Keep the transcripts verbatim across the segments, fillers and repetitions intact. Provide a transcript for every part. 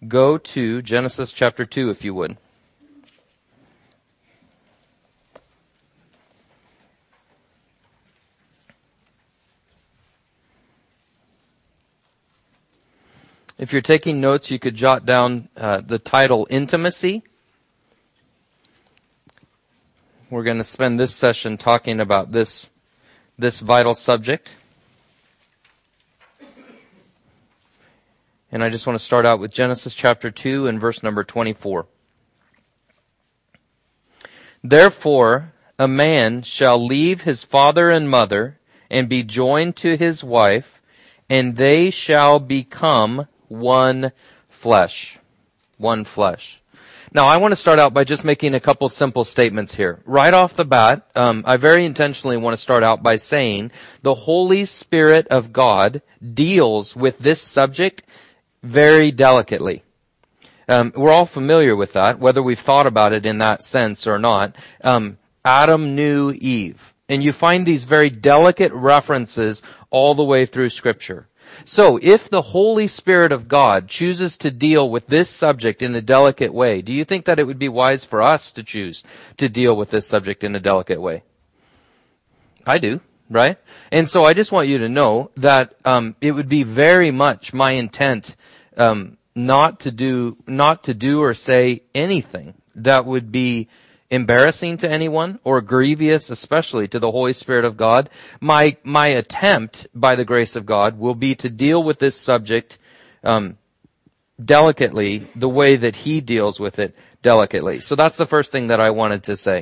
go to Genesis chapter two, if you would. If you're taking notes, you could jot down uh, the title, Intimacy. We're going to spend this session talking about this, this vital subject. And I just want to start out with Genesis chapter two and verse number twenty-four. Therefore, a man shall leave his father and mother and be joined to his wife, and they shall become one flesh. One flesh. Now, I want to start out by just making a couple simple statements here. Right off the bat, um, I very intentionally want to start out by saying the Holy Spirit of God deals with this subject very delicately. Um, we're all familiar with that, whether we've thought about it in that sense or not. Um, Adam knew Eve. And you find these very delicate references all the way through Scripture. So, if the Holy Spirit of God chooses to deal with this subject in a delicate way, do you think that it would be wise for us to choose to deal with this subject in a delicate way? I do, right? And so I just want you to know that um, it would be very much my intent um, not to do, not to do or say anything that would be embarrassing to anyone or grievous, especially to the Holy Spirit of God. My my attempt, by the grace of God, will be to deal with this subject um, delicately, the way that He deals with it delicately. So that's the first thing that I wanted to say.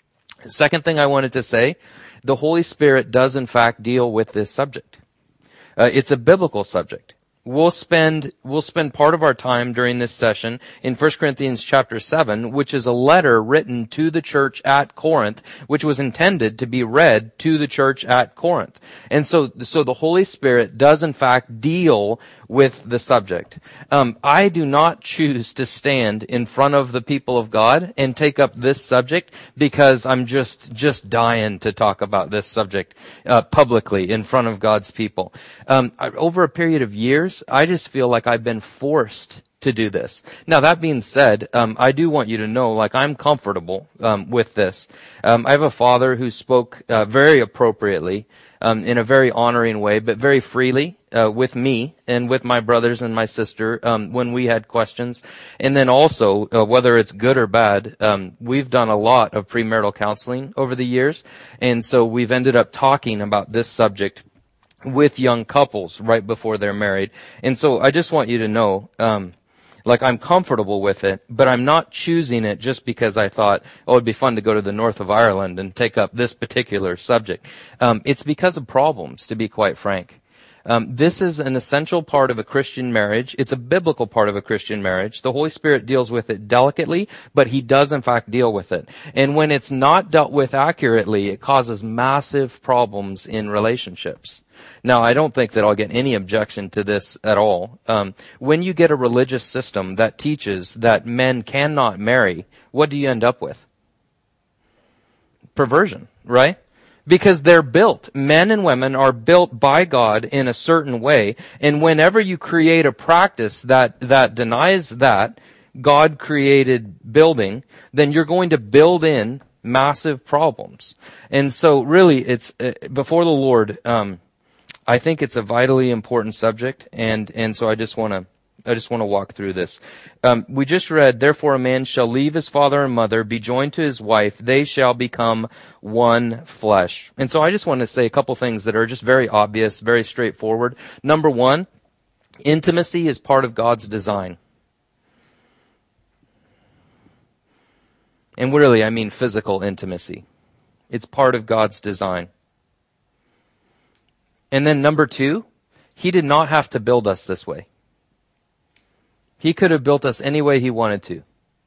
Second thing I wanted to say, the Holy Spirit does in fact deal with this subject. Uh, it's a biblical subject. We'll spend, we'll spend part of our time during this session in First Corinthians chapter seven, which is a letter written to the church at Corinth, which was intended to be read to the church at Corinth. And so, so the Holy Spirit does in fact deal with the subject. Um, I do not choose to stand in front of the people of God and take up this subject because I'm just, just dying to talk about this subject, uh, publicly in front of God's people. Um, I, over a period of years, I just feel like I've been forced to do this. Now, that being said, um, I do want you to know, like, I'm comfortable um, with this. Um, I have a father who spoke uh, very appropriately, um, in a very honoring way, but very freely uh, with me and with my brothers and my sister um, when we had questions. And then also, uh, whether it's good or bad, um, we've done a lot of premarital counseling over the years, and so we've ended up talking about this subject with young couples right before they're married. And so I just want you to know, um, like, I'm comfortable with it, but I'm not choosing it just because I thought, oh, it'd be fun to go to the north of Ireland and take up this particular subject. Um, it's because of problems, to be quite frank. Um, this is an essential part of a Christian marriage. It's a biblical part of a Christian marriage. The Holy Spirit deals with it delicately, but He does in fact deal with it. And when it's not dealt with accurately, it causes massive problems in relationships. Now, I don't think that I'll get any objection to this at all. Um, when you get a religious system that teaches that men cannot marry, what do you end up with? Perversion, right? Because they're built. Men and women are built by God in a certain way. And whenever you create a practice that, that denies that God created building, then you're going to build in massive problems. And so really, it's, uh, before the Lord, um, I think it's a vitally important subject, and, and so I just want to, I just want to walk through this. Um, we just read, therefore a man shall leave his father and mother, be joined to his wife, they shall become one flesh. And so I just want to say a couple things that are just very obvious, very straightforward. Number one, intimacy is part of God's design. And really, I mean physical intimacy. It's part of God's design. And then number two, He did not have to build us this way. He could have built us any way He wanted to.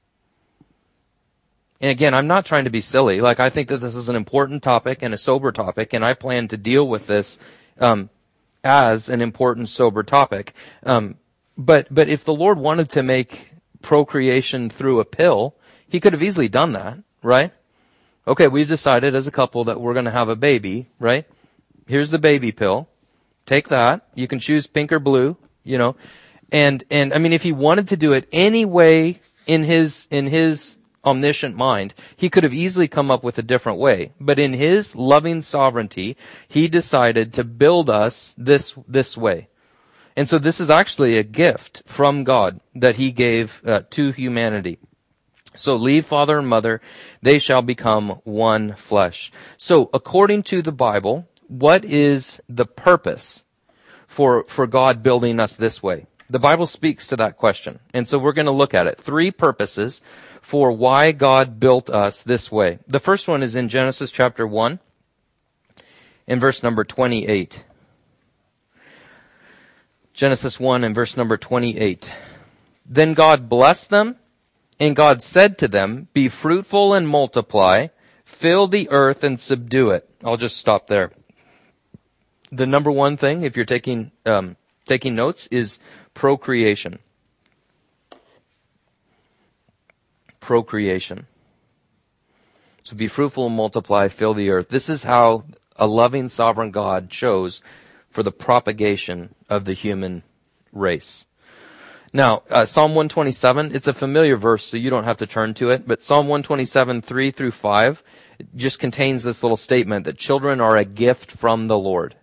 And again, I'm not trying to be silly. Like, I think that this is an important topic and a sober topic, and I plan to deal with this um, as an important, sober topic. Um, but but if the Lord wanted to make procreation through a pill, He could have easily done that, right? Okay, we've decided as a couple that we're going to have a baby, right? Here's the baby pill. Take that. You can choose pink or blue, you know. And, and I mean, if he wanted to do it any way in his, in his omniscient mind, he could have easily come up with a different way. But in his loving sovereignty, he decided to build us this, this way. And so this is actually a gift from God that he gave uh, to humanity. So leave father and mother, they shall become one flesh. So according to the Bible, what is the purpose for, for God building us this way? The Bible speaks to that question. And so we're going to look at it. Three purposes for why God built us this way. The first one is in Genesis chapter one, in verse number twenty-eight. Genesis one and verse number twenty-eight. Then God blessed them, and God said to them, be fruitful and multiply, fill the earth and subdue it. I'll just stop there. The number one thing, if you're taking um, taking notes, is procreation. Procreation. So be fruitful and multiply, fill the earth. This is how a loving sovereign God chose for the propagation of the human race. Now, uh, Psalm one twenty-seven, it's a familiar verse, so you don't have to turn to it, but Psalm one twenty-seven, three through five, just contains this little statement that children are a gift from the Lord.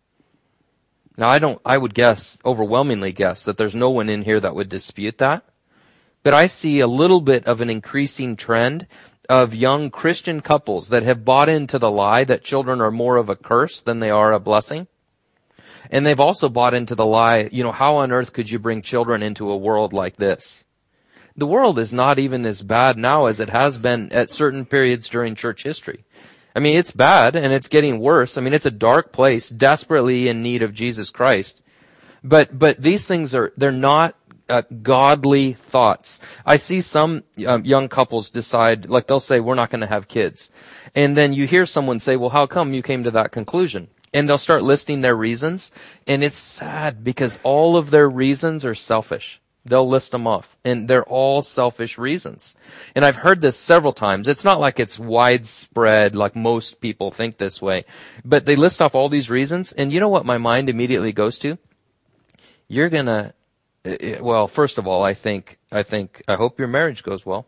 Now, I don't, I would guess, overwhelmingly guess, that there's no one in here that would dispute that. But I see a little bit of an increasing trend of young Christian couples that have bought into the lie that children are more of a curse than they are a blessing. And they've also bought into the lie, you know, how on earth could you bring children into a world like this? The world is not even as bad now as it has been at certain periods during church history. I mean, it's bad and it's getting worse. I mean, it's a dark place, desperately in need of Jesus Christ. But, but these things are, they're not uh, godly thoughts. I see some um, young couples decide, like they'll say, we're not going to have kids. And then you hear someone say, well, how come you came to that conclusion? And they'll start listing their reasons. And it's sad because all of their reasons are selfish. They'll list them off, and they're all selfish reasons. And I've heard this several times. It's not like it's widespread, like most people think this way. But they list off all these reasons, and you know what my mind immediately goes to? You're gonna, well, first of all, I think, I think, I hope your marriage goes well.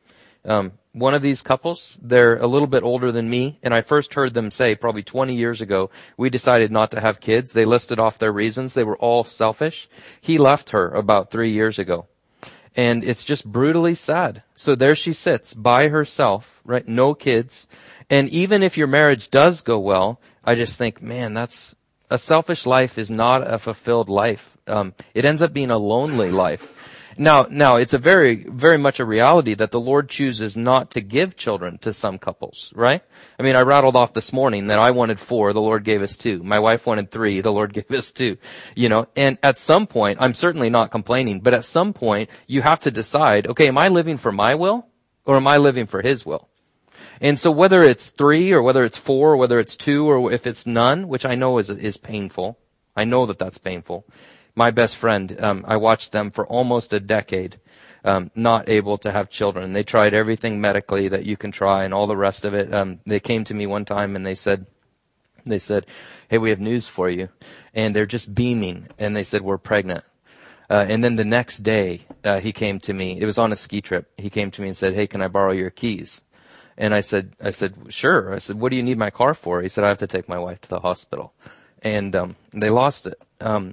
Um, one of these couples, they're a little bit older than me, and I first heard them say probably twenty years ago, we decided not to have kids. They listed off their reasons. They were all selfish. He left her about three years ago. And it's just brutally sad. So there she sits by herself, right? No kids. And even if your marriage does go well, I just think, man, that's, a selfish life is not a fulfilled life. Um, it ends up being a lonely life. Now, now it's a very, very much a reality that the Lord chooses not to give children to some couples, right? I mean, I rattled off this morning that I wanted four, the Lord gave us two. My wife wanted three, the Lord gave us two. You know, and at some point, I'm certainly not complaining, but at some point, you have to decide, okay, am I living for my will or am I living for His will? And so whether it's three or whether it's four or whether it's two or if it's none, which I know is, is painful. I know that that's painful. My best friend, um, I watched them for almost a decade, um, not able to have children. They tried everything medically that you can try and all the rest of it. Um, they came to me one time and they said, they said, hey, we have news for you. And they're just beaming. And they said, we're pregnant. Uh, and then the next day, uh, he came to me. It was on a ski trip. He came to me and said, hey, can I borrow your keys? And I said, I said, sure. I said, what do you need my car for? He said, I have to take my wife to the hospital. And, um, they lost it. Um,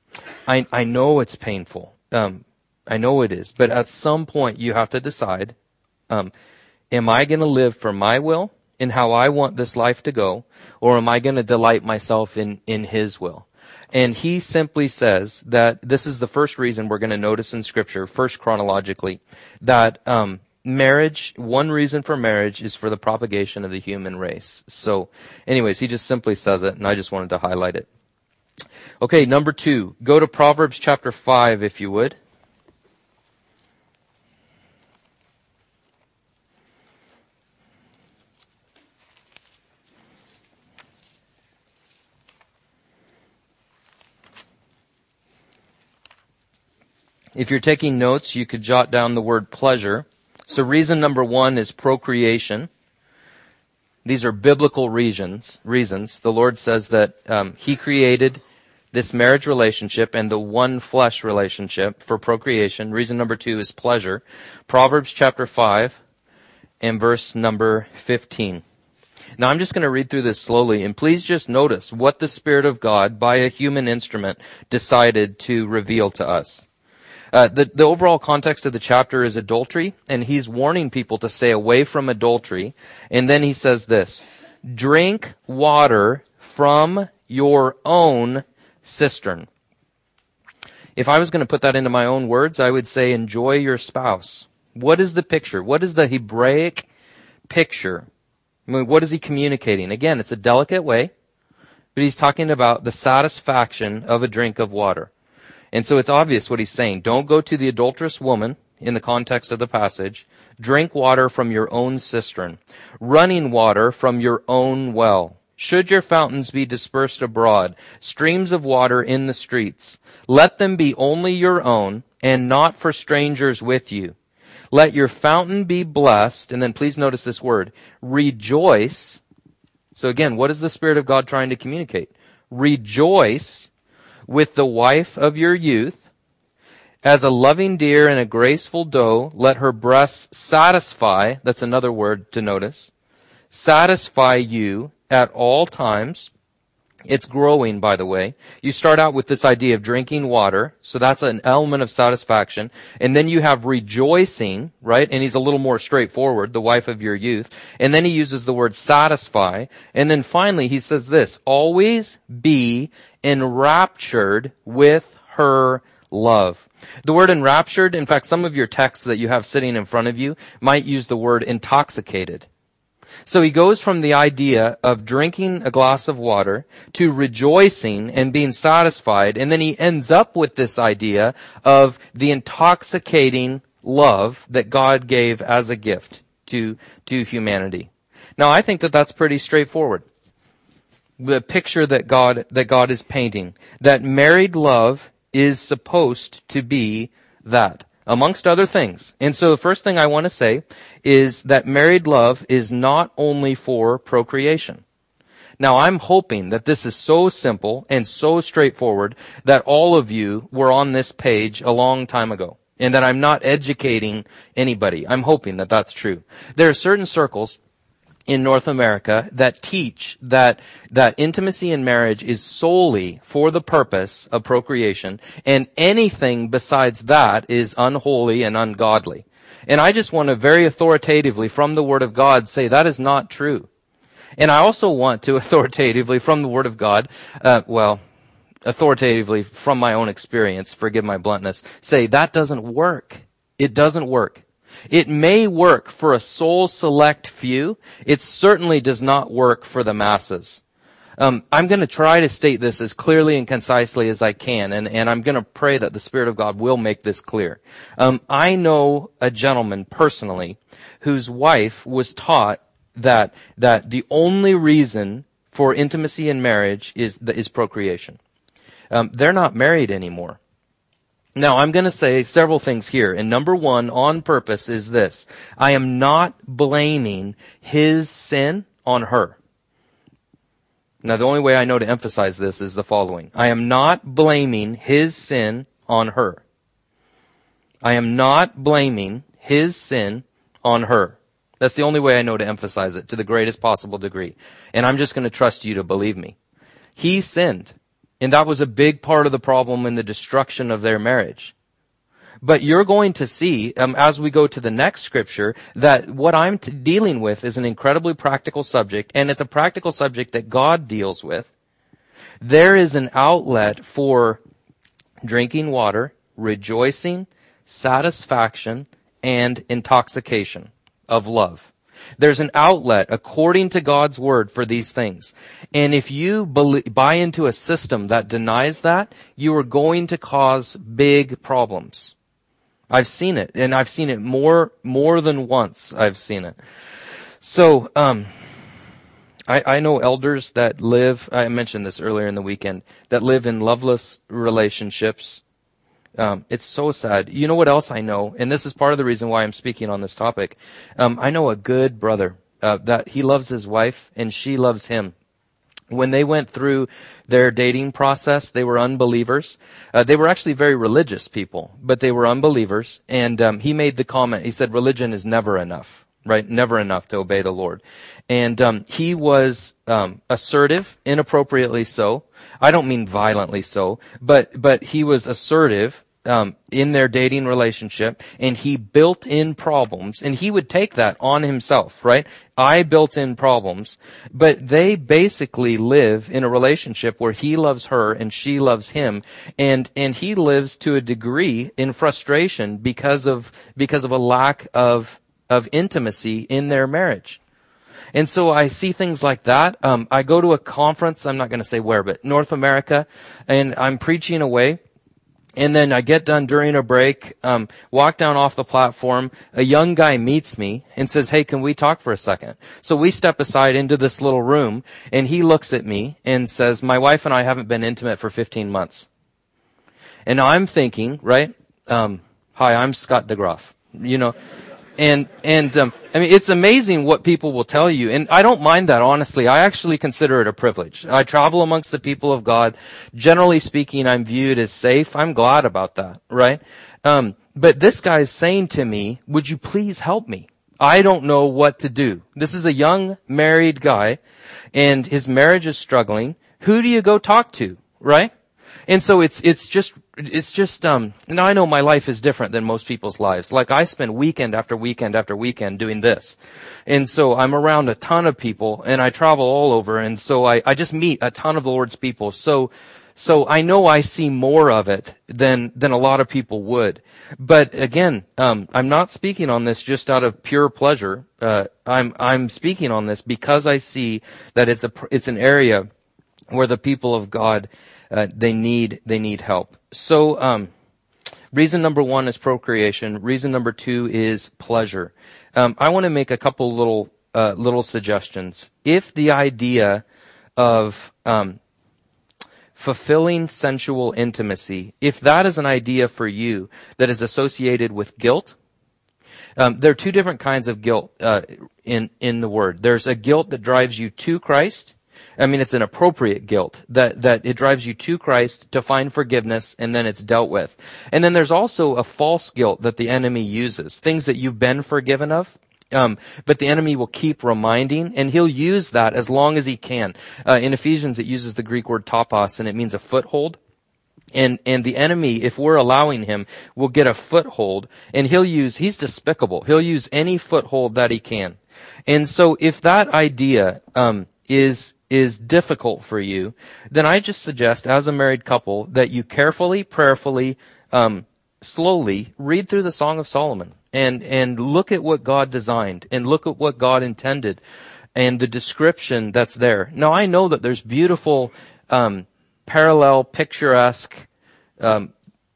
I, I know it's painful. Um, I know it is. But at some point, you have to decide, um, am I going to live for my will and how I want this life to go, or am I going to delight myself in, in His will? And He simply says that this is the first reason we're going to notice in Scripture, first chronologically, that um, marriage, one reason for marriage is for the propagation of the human race. So anyways, He just simply says it, and I just wanted to highlight it. Okay, number two. Go to Proverbs chapter five, if you would. If you're taking notes, you could jot down the word pleasure. So reason number one is procreation. These are biblical reasons. Reasons. The Lord says that um, He created this marriage relationship and the one flesh relationship for procreation. Reason number two is pleasure. Proverbs chapter five and verse number fifteen. Now I'm just going to read through this slowly, and please just notice what the Spirit of God, by a human instrument, decided to reveal to us. Uh, the, the overall context of the chapter is adultery, and he's warning people to stay away from adultery. And then he says this, drink water from your own cistern. If I was going to put that into my own words, I would say enjoy your spouse. What is the picture? What is the Hebraic picture? I mean, what is he communicating? Again, it's a delicate way, but he's talking about the satisfaction of a drink of water. And so it's obvious what he's saying. Don't go to the adulterous woman in the context of the passage. Drink water from your own cistern, running water from your own well. Should your fountains be dispersed abroad, streams of water in the streets, let them be only your own and not for strangers with you. Let your fountain be blessed, and then please notice this word, rejoice. So again, what is the Spirit of God trying to communicate? Rejoice with the wife of your youth. As a loving deer and a graceful doe, let her breasts satisfy, that's another word to notice, satisfy you at all times. It's growing, by the way. You start out with this idea of drinking water, so that's an element of satisfaction. And then you have rejoicing, right? And he's a little more straightforward, the wife of your youth. And then he uses the word satisfy. And then finally he says this, always be enraptured with her love. The word enraptured, in fact, some of your texts that you have sitting in front of you might use the word intoxicated. So he goes from the idea of drinking a glass of water to rejoicing and being satisfied, and then he ends up with this idea of the intoxicating love that God gave as a gift to, to humanity. Now, I think that that's pretty straightforward. The picture that God, that God is painting, that married love is supposed to be that, amongst other things. And so the first thing I want to say is that married love is not only for procreation. Now, I'm hoping that this is so simple and so straightforward that all of you were on this page a long time ago, and that I'm not educating anybody. I'm hoping that that's true. There are certain circles in North America that teach that that intimacy in marriage is solely for the purpose of procreation, and anything besides that is unholy and ungodly. And I just want to very authoritatively from the Word of God say that is not true. And I also want to authoritatively from the Word of God, uh, well, authoritatively from my own experience, forgive my bluntness, say that doesn't work. It doesn't work. It may work for a soul select few. It certainly does not work for the masses. Um, I'm going to try to state this as clearly and concisely as I can, and, and I'm going to pray that the Spirit of God will make this clear. Um, I know a gentleman personally whose wife was taught that that the only reason for intimacy in marriage is is procreation. Um, they're not married anymore. Now, I'm going to say several things here, and number one, on purpose, is this. I am not blaming his sin on her. Now, the only way I know to emphasize this is the following. I am not blaming his sin on her. I am not blaming his sin on her. That's the only way I know to emphasize it to the greatest possible degree. And I'm just going to trust you to believe me. He sinned. And that was a big part of the problem in the destruction of their marriage. But you're going to see, um, as we go to the next scripture, that what I'm t- dealing with is an incredibly practical subject, and it's a practical subject that God deals with. There is an outlet for drinking water, rejoicing, satisfaction, and intoxication of love. There's an outlet according to God's word for these things. And if you buy into a system that denies that, you are going to cause big problems. I've seen it, and I've seen it more, more than once. I've seen it. So, um, I, I know elders that live, I mentioned this earlier in the weekend, that live in loveless relationships. Um, it's so sad. You know what else I know? And this is part of the reason why I'm speaking on this topic. Um, I know a good brother, uh, that he loves his wife and she loves him. When they went through their dating process, they were unbelievers. Uh, they were actually very religious people, but they were unbelievers. And um, he made the comment, he said, religion is never enough, right? Never enough to obey the Lord. And um, he was um, assertive, inappropriately so. I don't mean violently so, but but he was assertive um, in their dating relationship, and he built in problems, and he would take that on himself, right? I built in problems, but they basically live in a relationship where he loves her and she loves him, and and he lives to a degree in frustration because of because of a lack of of intimacy in their marriage. And so I see things like that. Um, I go to a conference, I'm not going to say where, but North America, and I'm preaching away. And then I get done during a break, um, walk down off the platform. A young guy meets me and says, hey, can we talk for a second? So we step aside into this little room, and he looks at me and says, my wife and I haven't been intimate for fifteen months. And I'm thinking, right, um, hi, I'm Scott DeGroff, you know. And, and, um, I mean, it's amazing what people will tell you. And I don't mind that, honestly. I actually consider it a privilege. I travel amongst the people of God. Generally speaking, I'm viewed as safe. I'm glad about that, right? Um, but this guy is saying to me, would you please help me? I don't know what to do. This is a young married guy, and his marriage is struggling. Who do you go talk to, right? And so it's, it's just, it's just, um, now I know my life is different than most people's lives. Like I spend weekend after weekend after weekend doing this. And so I'm around a ton of people, and I travel all over. And so I, I just meet a ton of the Lord's people. So, so I know I see more of it than, than a lot of people would. But again, um, I'm not speaking on this just out of pure pleasure. Uh, I'm, I'm speaking on this because I see that it's a, it's an area where the people of God, Uh, they need, they need help. So, um, reason number one is procreation. Reason number two is pleasure. Um, I want to make a couple little, uh, little suggestions. If the idea of, um, fulfilling sensual intimacy, if that is an idea for you that is associated with guilt, um, there are two different kinds of guilt, uh, in, in the word. There's a guilt that drives you to Christ. I mean, it's an appropriate guilt that, that it drives you to Christ to find forgiveness, and then it's dealt with. And then there's also a false guilt that the enemy uses, things that you've been forgiven of. Um, but the enemy will keep reminding, and he'll use that as long as he can. Uh, in Ephesians, it uses the Greek word topos, and it means a foothold. And, and the enemy, if we're allowing him, will get a foothold, and he'll use, he's despicable. He'll use any foothold that he can. And so if that idea, um, is, is difficult for you, then I just suggest, as a married couple, that you carefully, prayerfully, um, slowly read through the Song of Solomon and, and look at what God designed and look at what God intended and the description that's there. Now, I know that there's beautiful, um, parallel, picturesque, um,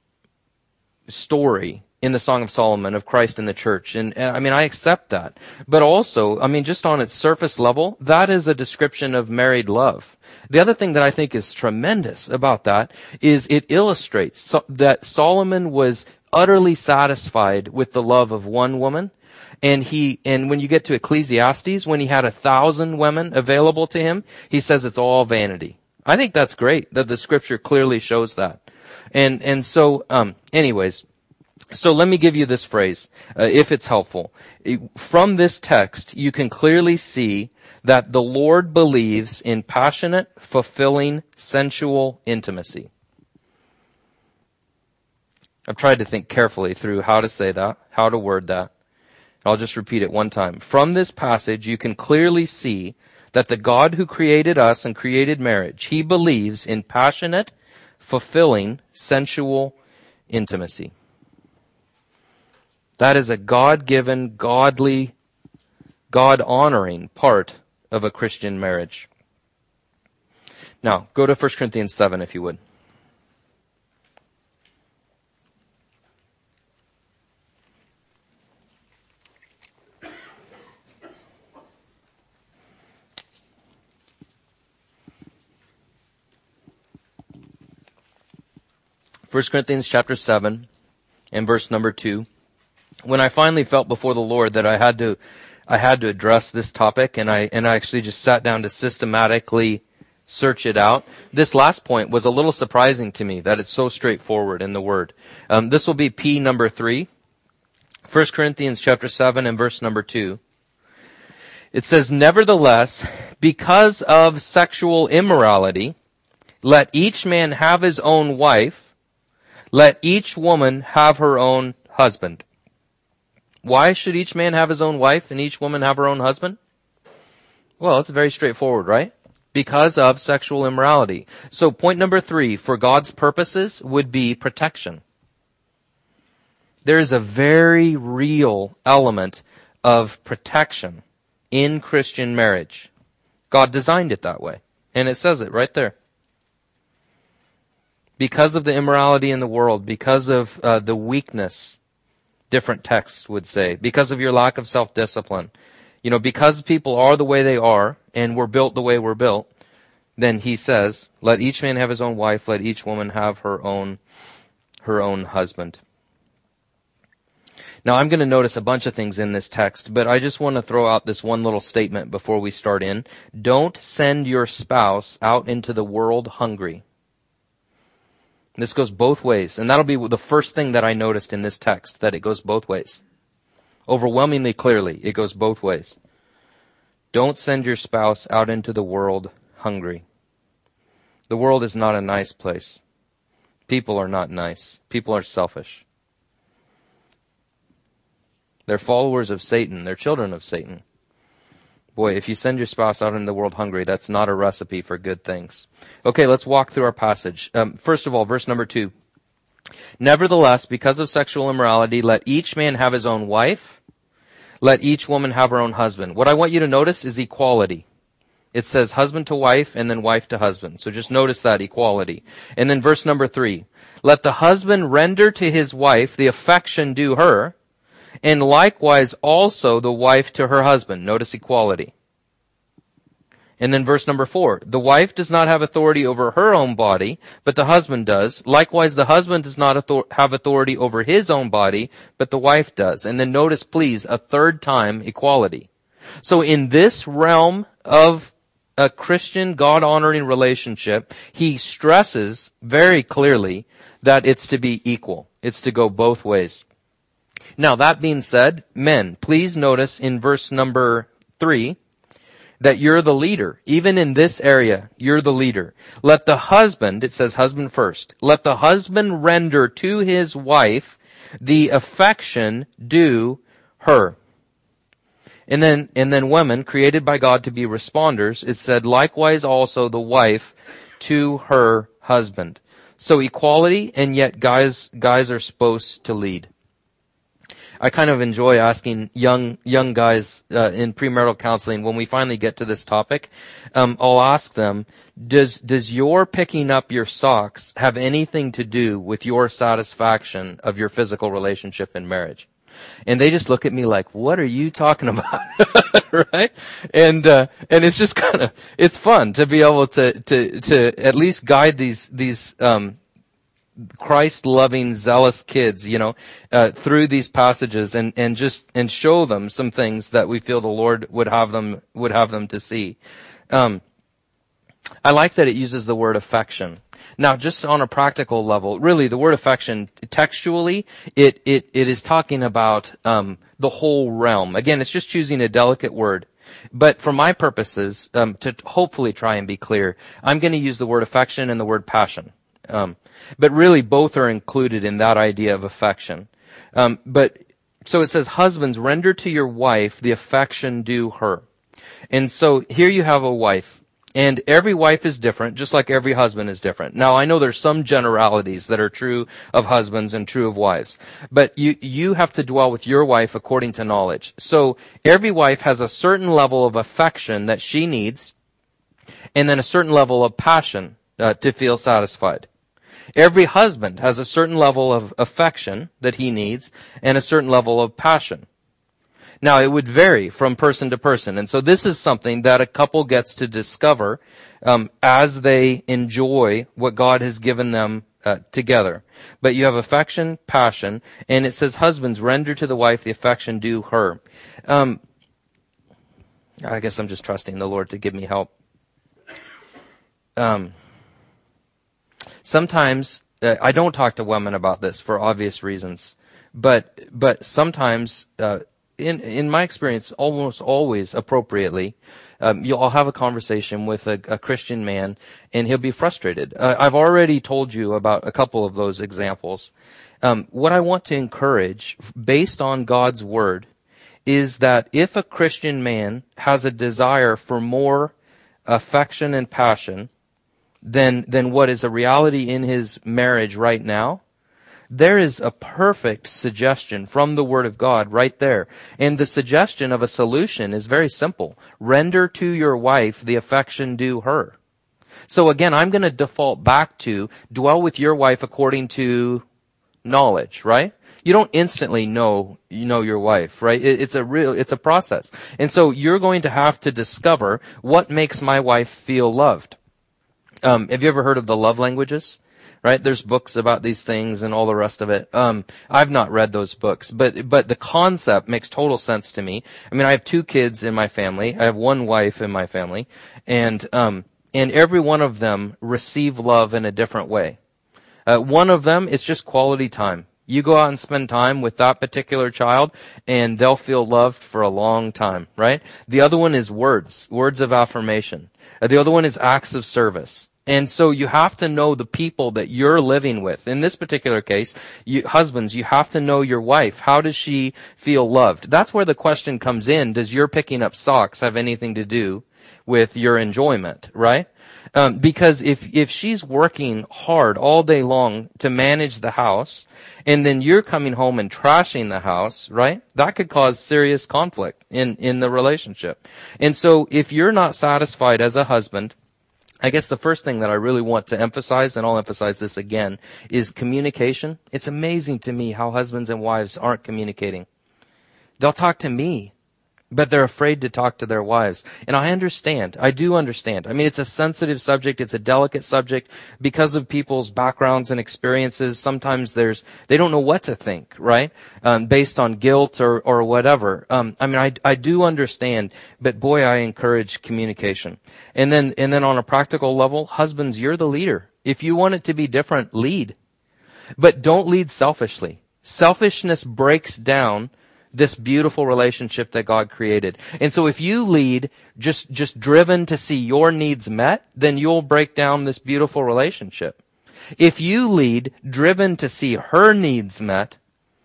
story in the Song of Solomon of Christ and the church. And, and I mean, I accept that. But also, I mean, just on its surface level, that is a description of married love. The other thing that I think is tremendous about that is it illustrates so, that Solomon was utterly satisfied with the love of one woman. And he, and when you get to Ecclesiastes, when he had a thousand women available to him, he says it's all vanity. I think that's great that the scripture clearly shows that. And, and so, um, anyways, so let me give you this phrase, uh, if it's helpful. From this text, you can clearly see that the Lord believes in passionate, fulfilling, sensual intimacy. I've tried to think carefully through how to say that, how to word that. I'll just repeat it one time. From this passage, you can clearly see that the God who created us and created marriage, he believes in passionate, fulfilling, sensual intimacy. That is a God-given, godly, God-honoring part of a Christian marriage. Now, go to First Corinthians seven, if you would. First Corinthians chapter seven and verse number two. When I finally felt before the Lord that I had to, I had to address this topic, and I, and I actually just sat down to systematically search it out. This last point was a little surprising to me that it's so straightforward in the Word. Um, this will be P number three. First Corinthians chapter seven and verse number two. It says, nevertheless, because of sexual immorality, let each man have his own wife, let each woman have her own husband. Why should each man have his own wife and each woman have her own husband? Well, it's very straightforward, right? Because of sexual immorality. So point number three, for God's purposes, would be protection. There is a very real element of protection in Christian marriage. God designed it that way. And it says it right there. Because of the immorality in the world, because of uh, the weakness, different texts would say, because of your lack of self-discipline, you know, because people are the way they are, and we're built the way we're built, then he says, let each man have his own wife, let each woman have her own, her own husband. Now, I'm going to notice a bunch of things in this text, but I just want to throw out this one little statement before we start in. Don't send your spouse out into the world hungry. This goes both ways, and that'll be the first thing that I noticed in this text, that it goes both ways. Overwhelmingly clearly, it goes both ways. Don't send your spouse out into the world hungry. The world is not a nice place. People are not nice. People are selfish. They're followers of Satan. They're children of Satan. Boy, if you send your spouse out into the world hungry, that's not a recipe for good things. Okay, let's walk through our passage. Um, first of all, verse number two. Nevertheless, because of sexual immorality, let each man have his own wife. Let each woman have her own husband. What I want you to notice is equality. It says husband to wife and then wife to husband. So just notice that equality. And then verse number three. Let the husband render to his wife the affection due her, and likewise also the wife to her husband. Notice equality. And then verse number four. The wife does not have authority over her own body, but the husband does. Likewise, the husband does not author- have authority over his own body, but the wife does. And then notice, please, a third time, equality. So in this realm of a Christian, God-honoring relationship, he stresses very clearly that it's to be equal. It's to go both ways. Now, that being said, men, please notice in verse number three, that you're the leader. Even in this area, you're the leader. Let the husband, it says husband first, let the husband render to his wife the affection due her. And then, and then women, created by God to be responders, it said likewise also the wife to her husband. So equality, and yet guys, guys are supposed to lead. I kind of enjoy asking young young guys uh, in premarital counseling when we finally get to this topic. Um, I'll ask them, does does your picking up your socks have anything to do with your satisfaction of your physical relationship in marriage? And they just look at me like, what are you talking about? Right? And uh, and it's just kind of, it's fun to be able to to to at least guide these these um Christ-loving, zealous kids, you know, uh, through these passages and, and just, and show them some things that we feel the Lord would have them, would have them to see. Um, I like that it uses the word affection. Now, just on a practical level, really, the word affection, textually, it, it, it is talking about, um, the whole realm. Again, it's just choosing a delicate word. But for my purposes, um, to hopefully try and be clear, I'm going to use the word affection and the word passion. Um, but really both are included in that idea of affection. Um, but, so it says, husbands, render to your wife the affection due her. And so here you have a wife, and every wife is different, just like every husband is different. Now, I know there's some generalities that are true of husbands and true of wives, but you, you have to dwell with your wife according to knowledge. So every wife has a certain level of affection that she needs, and then a certain level of passion uh, to feel satisfied. Every husband has a certain level of affection that he needs and a certain level of passion. Now, it would vary from person to person. And so this is something that a couple gets to discover um, as they enjoy what God has given them uh, together. But you have affection, passion, and it says, husbands, render to the wife the affection due her. Um, I guess I'm just trusting the Lord to give me help. um, sometimes uh, I don't talk to women about this for obvious reasons, but but sometimes, uh, in in my experience, almost always appropriately, um, you'll I'll have a conversation with a, a Christian man, and he'll be frustrated. Uh, I've already told you about a couple of those examples. Um, what I want to encourage, based on God's word, is that if a Christian man has a desire for more affection and passion than than what is a reality in his marriage right now, there is a perfect suggestion from the Word of God right there. And the suggestion of a solution is very simple. Render to your wife the affection due her. So again, I'm going to default back to dwell with your wife according to knowledge, right? You don't instantly know, you know your wife, right? It, it's a real, it's a process. And so you're going to have to discover what makes my wife feel loved. Um, have you ever heard of the love languages? Right? There's books about these things and all the rest of it. Um, I've not read those books, but, but the concept makes total sense to me. I mean, I have two kids in my family. I have one wife in my family, and, um, and every one of them receive love in a different way. Uh, one of them is just quality time. You go out and spend time with that particular child, and they'll feel loved for a long time, right? The other one is words, words of affirmation. Uh, the other one is acts of service. And so you have to know the people that you're living with. In this particular case, you, husbands, you have to know your wife. How does she feel loved? That's where the question comes in. Does your picking up socks have anything to do with your enjoyment, right? Um, because if, if she's working hard all day long to manage the house, and then you're coming home and trashing the house, right? That could cause serious conflict in, in the relationship. And so if you're not satisfied as a husband, I guess the first thing that I really want to emphasize, and I'll emphasize this again, is communication. It's amazing to me how husbands and wives aren't communicating. They'll talk to me, but they're afraid to talk to their wives. And I understand. I do understand. I mean, it's a sensitive subject. It's a delicate subject because of people's backgrounds and experiences. Sometimes there's, they don't know what to think, right? Um, based on guilt or, or whatever. Um, I mean, I, I do understand, but boy, I encourage communication. And then, and then on a practical level, husbands, you're the leader. If you want it to be different, lead. But don't lead selfishly. Selfishness breaks down this beautiful relationship that God created. And so if you lead just, just driven to see your needs met, then you'll break down this beautiful relationship. If you lead driven to see her needs met,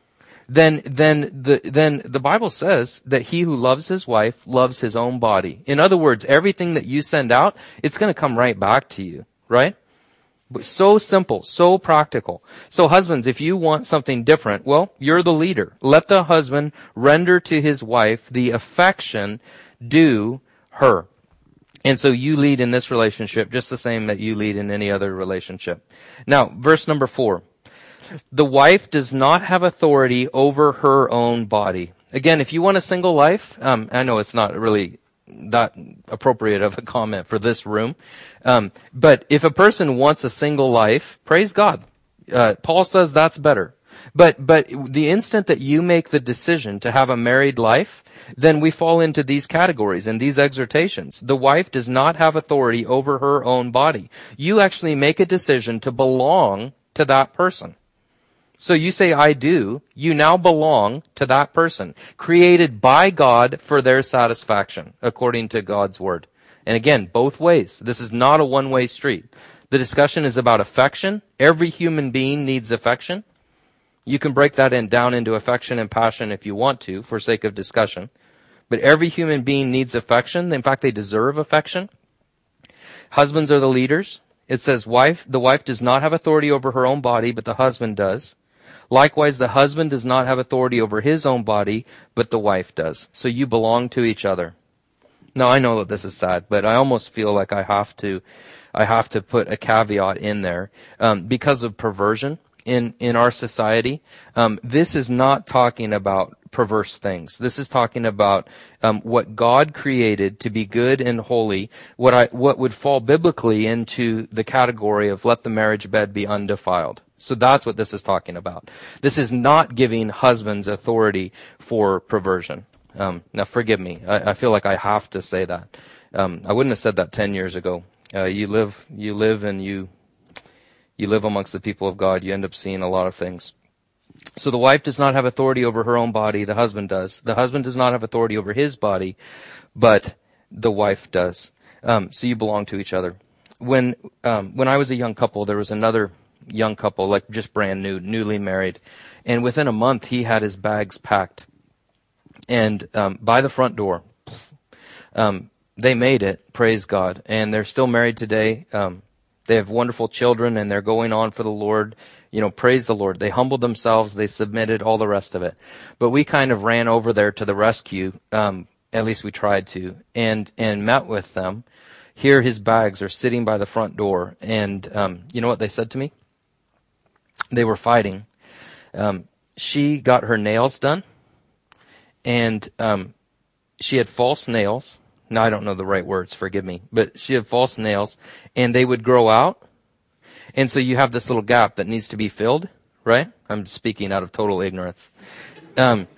then, then the, then the Bible says that he who loves his wife loves his own body. In other words, everything that you send out, it's going to come right back to you, right? So simple, so practical. So husbands, if you want something different, well, you're the leader. Let the husband render to his wife the affection due her. And so you lead in this relationship just the same that you lead in any other relationship. Now, verse number four. The wife does not have authority over her own body. Again, if you want a single life, um, I know it's not really that appropriate of a comment for this room. Um, but if a person wants a single life, praise God. Uh, Paul says that's better. But, but the instant that you make the decision to have a married life, then we fall into these categories and these exhortations. The wife does not have authority over her own body. You actually make a decision to belong to that person. So you say, I do. You now belong to that person, created by God for their satisfaction, according to God's word. And again, both ways. This is not a one-way street. The discussion is about affection. Every human being needs affection. You can break that in down into affection and passion if you want to, for sake of discussion. But every human being needs affection. In fact, they deserve affection. Husbands are the leaders. It says, wife, the wife does not have authority over her own body, but the husband does. Likewise, the husband does not have authority over his own body, but the wife does. So you belong to each other. Now, I know that this is sad, but I almost feel like I have to, I have to put a caveat in there, um, because of perversion in, in our society. Um, this is not talking about perverse things. This is talking about, um, what God created to be good and holy, what I, what would fall biblically into the category of let the marriage bed be undefiled. So that's what this is talking about. This is not giving husbands authority for perversion. Um, now, forgive me. I, I feel like I have to say that. Um, I wouldn't have said that ten years ago. Uh, you live, you live and you, you live amongst the people of God. You end up seeing a lot of things. So the wife does not have authority over her own body. The husband does. The husband does not have authority over his body, but the wife does. Um, so you belong to each other. When, um, when I was a young couple, there was another young couple, like just brand new, newly married. And within a month, he had his bags packed. And, um, by the front door, um, they made it, praise God. And they're still married today. Um, they have wonderful children and they're going on for the Lord. You know, praise the Lord. They humbled themselves. They submitted, all the rest of it. But we kind of ran over there to the rescue. Um, at least we tried to, and, and met with them. Here his bags are sitting by the front door. And, um, you know what they said to me? They were fighting. Um, she got her nails done and, um, she had false nails. No, I don't know the right words, forgive me, but she had false nails and they would grow out. And so you have this little gap that needs to be filled, right? I'm speaking out of total ignorance. Um,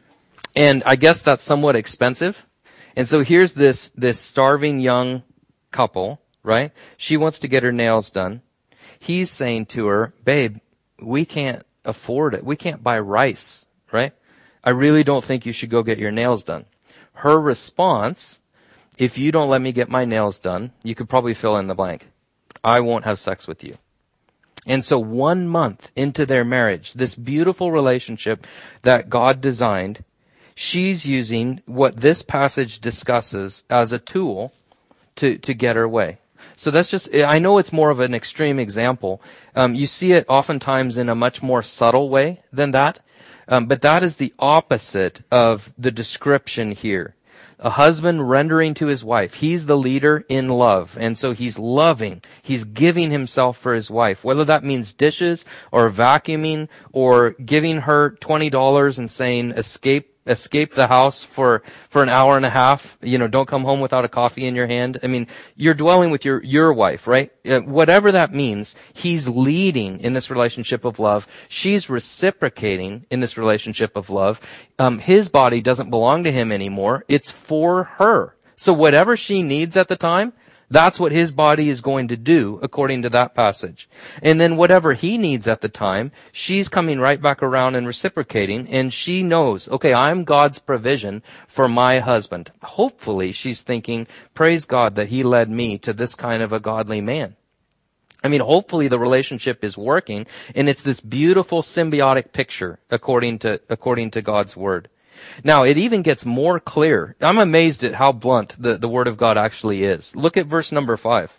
and I guess that's somewhat expensive. And so here's this, this starving young couple, right? She wants to get her nails done. He's saying to her, babe, we can't afford it. We can't buy rice, right? I really don't think you should go get your nails done. Her response, if you don't let me get my nails done, you could probably fill in the blank. I won't have sex with you. And so one month into their marriage, this beautiful relationship that God designed, she's using what this passage discusses as a tool to, to get her way. So that's just, I know it's more of an extreme example. Um, you see it oftentimes in a much more subtle way than that. Um, but that is the opposite of the description here. A husband rendering to his wife. He's the leader in love. And so he's loving. He's giving himself for his wife. Whether that means dishes or vacuuming or giving her twenty dollars and saying, escape, escape the house for, for an hour and a half. You know, don't come home without a coffee in your hand. I mean, you're dwelling with your, your wife, right? Uh, whatever that means, he's leading in this relationship of love. She's reciprocating in this relationship of love. Um, his body doesn't belong to him anymore. It's for her. So whatever she needs at the time, that's what his body is going to do according to that passage. And then whatever he needs at the time, she's coming right back around and reciprocating, and she knows, okay, I'm God's provision for my husband. Hopefully she's thinking, praise God that he led me to this kind of a godly man. I mean, hopefully the relationship is working, and it's this beautiful symbiotic picture according to, according to God's word. Now, it even gets more clear. I'm amazed at how blunt the, the word of God actually is. Look at verse number five.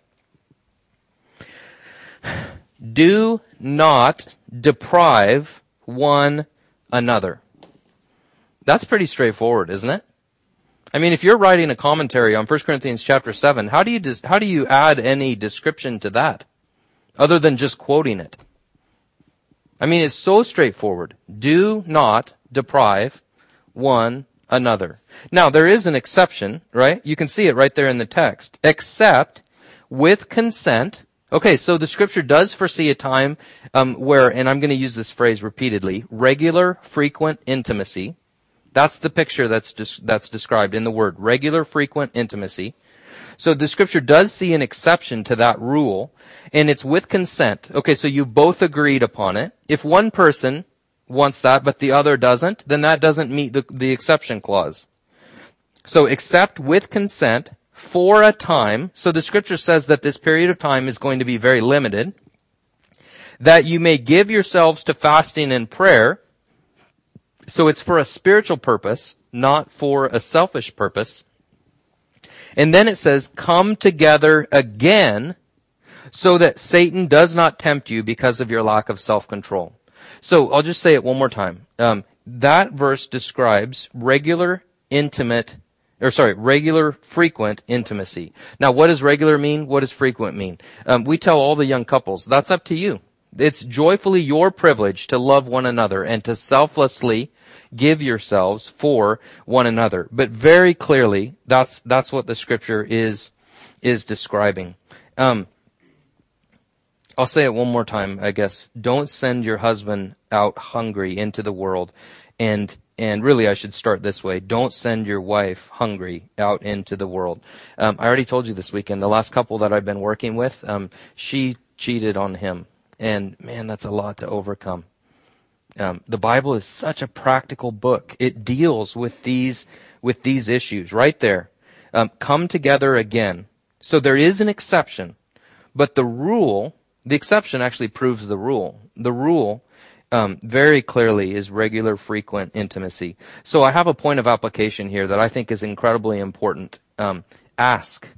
Do not deprive one another. That's pretty straightforward, isn't it? I mean, if you're writing a commentary on First Corinthians chapter seven, how do you dis- how do you add any description to that other than just quoting it? I mean, it's so straightforward. Do not deprive one another. Now, there is an exception, right? You can see it right there in the text. Except with consent. Okay, so the scripture does foresee a time um, where, and I'm going to use this phrase repeatedly, regular, frequent intimacy. That's the picture that's des- that's described in the word, regular, frequent intimacy. So the scripture does see an exception to that rule, and it's with consent. Okay, so you both agreed upon it. If one person wants that, but the other doesn't, then that doesn't meet the, the exception clause. So except with consent for a time. So the scripture says that this period of time is going to be very limited. That you may give yourselves to fasting and prayer. So it's for a spiritual purpose, not for a selfish purpose. And then it says, come together again so that Satan does not tempt you because of your lack of self-control. So I'll just say it one more time. Um, that verse describes regular, intimate, or sorry, regular, frequent intimacy. Now, what does regular mean? What does frequent mean? Um, we tell all the young couples, that's up to you. It's joyfully your privilege to love one another and to selflessly give yourselves for one another. But very clearly, that's that's what the scripture is is describing. Um, I'll say it one more time, I guess. Don't send your husband out hungry into the world. And and really, I should start this way. Don't send your wife hungry out into the world. Um, I already told you this weekend, the last couple that I've been working with, um, she cheated on him. And man, that's a lot to overcome. Um, the Bible is such a practical book. It deals with these with these issues right there. Um, come together again. So there is an exception, but the rule, the exception actually proves the rule. The rule um, very clearly is regular, frequent intimacy. So I have a point of application here that I think is incredibly important. Um, ask.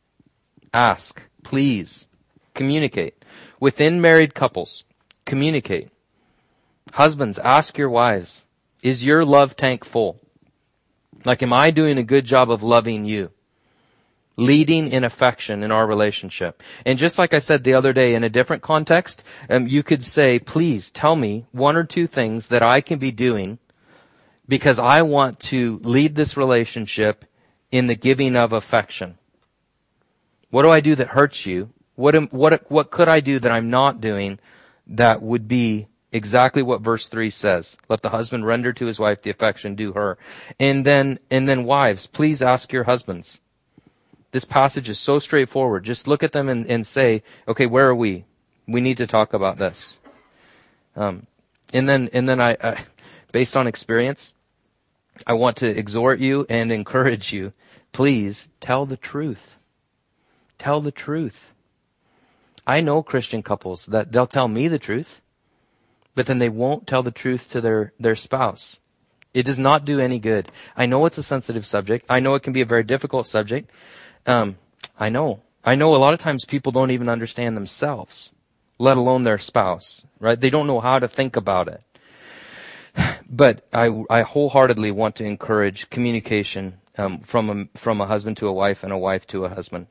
Ask. Please. Communicate. Within married couples, communicate. Husbands, ask your wives, is your love tank full? Like, am I doing a good job of loving you? Leading in affection in our relationship. And just like I said the other day in a different context, um, you could say, please tell me one or two things that I can be doing because I want to lead this relationship in the giving of affection. What do I do that hurts you? What am, what what could I do that I'm not doing that would be exactly what verse three says? Let the husband render to his wife the affection due her. And then and then wives, please ask your husbands. This passage is so straightforward. Just look at them and, and say, okay, where are we? We need to talk about this. Um, and then and then I, I based on experience, I want to exhort you and encourage you. Please tell the truth. Tell the truth. I know Christian couples that they'll tell me the truth, but then they won't tell the truth to their, their spouse. It does not do any good. I know it's a sensitive subject. I know it can be a very difficult subject. Um, I know. I know a lot of times people don't even understand themselves, let alone their spouse, right? They don't know how to think about it. But I, I wholeheartedly want to encourage communication um, from a, from a husband to a wife and a wife to a husband.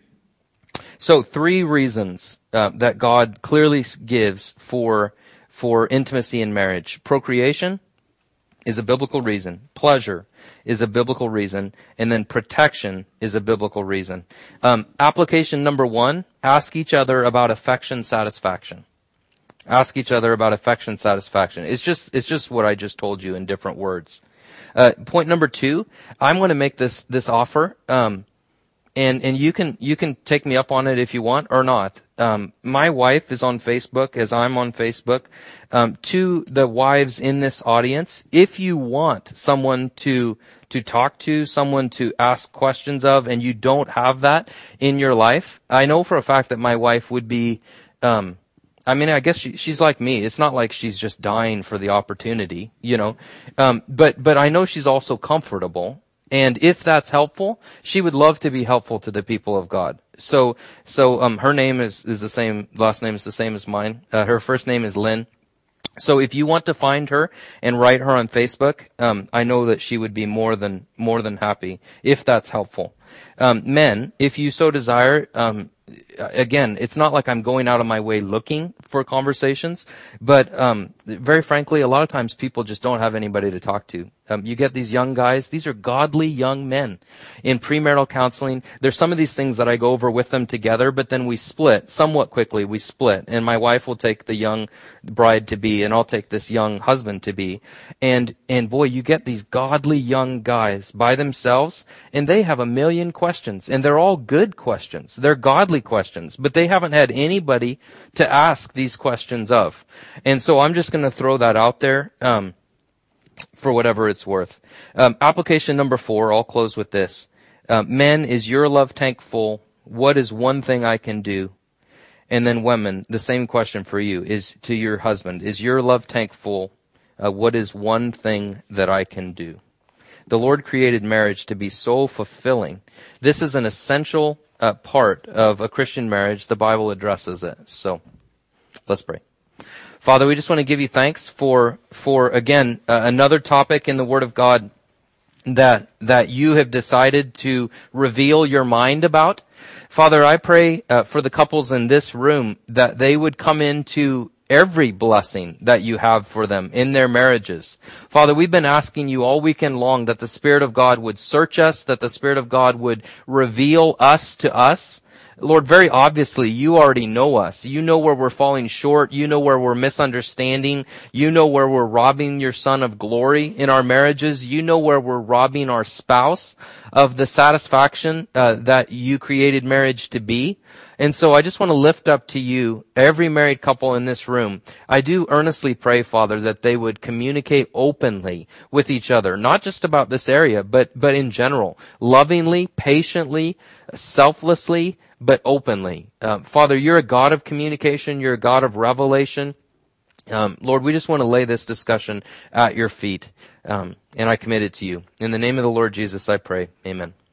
So three reasons uh, that God clearly gives for for intimacy in marriage. Procreation is a biblical reason. Pleasure is a biblical reason. And then protection is a biblical reason. Um, application number one, ask each other about affection satisfaction. Ask each other about affection satisfaction. It's just it's just what I just told you in different words. Uh, point number two, I'm going to make this this offer. Um, And and you can you can take me up on it if you want or not. Um, my wife is on Facebook as I'm on Facebook. Um, to the wives in this audience, if you want someone to to talk to, someone to ask questions of, and you don't have that in your life, I know for a fact that my wife would be. Um, I mean, I guess she, she's like me. It's not like she's just dying for the opportunity, you know. Um, but but I know she's also comfortable. And if that's helpful, she would love to be helpful to the people of God. So, so, um, her name is, is the same, last name is the same as mine. Uh, her first name is Lynn. So if you want to find her and write her on Facebook, um, I know that she would be more than, more than happy if that's helpful. Um, men, if you so desire, um, again, it's not like I'm going out of my way looking for conversations, but um, very frankly, a lot of times people just don't have anybody to talk to. Um, you get these young guys, these are godly young men. In premarital counseling, there's some of these things that I go over with them together, but then we split somewhat quickly. We split, and my wife will take the young bride to be, and I'll take this young husband to be. And and boy, you get these godly young guys by themselves, and they have a million questions, and they're all good questions. They're godly questions, but they haven't had anybody to ask these questions of. And so I'm just going to throw that out there. Um, for whatever it's worth. Um, application number four, I'll close with this. Uh, men, is your love tank full? What is one thing I can do? And then women, the same question for you is to your husband. Is your love tank full? Uh, what is one thing that I can do? The Lord created marriage to be so fulfilling. This is an essential uh, part of a Christian marriage. The Bible addresses it. So let's pray. Father, we just want to give you thanks for, for again, uh, another topic in the Word of God that, that you have decided to reveal your mind about. Father, I pray uh, for the couples in this room that they would come into every blessing that you have for them in their marriages. Father, we've been asking you all weekend long that the Spirit of God would search us, that the Spirit of God would reveal us to us. Lord, very obviously, you already know us. You know where we're falling short. You know where we're misunderstanding. You know where we're robbing your Son of glory in our marriages. You know where we're robbing our spouse of the satisfaction uh, that you created marriage to be. And so I just want to lift up to you every married couple in this room. I do earnestly pray, Father, that they would communicate openly with each other, not just about this area, but, but in general, lovingly, patiently, selflessly, but openly. Uh, Father, you're a God of communication. You're a God of revelation. Um, Lord, we just want to lay this discussion at your feet, um, and I commit it to you. In the name of the Lord Jesus, I pray. Amen.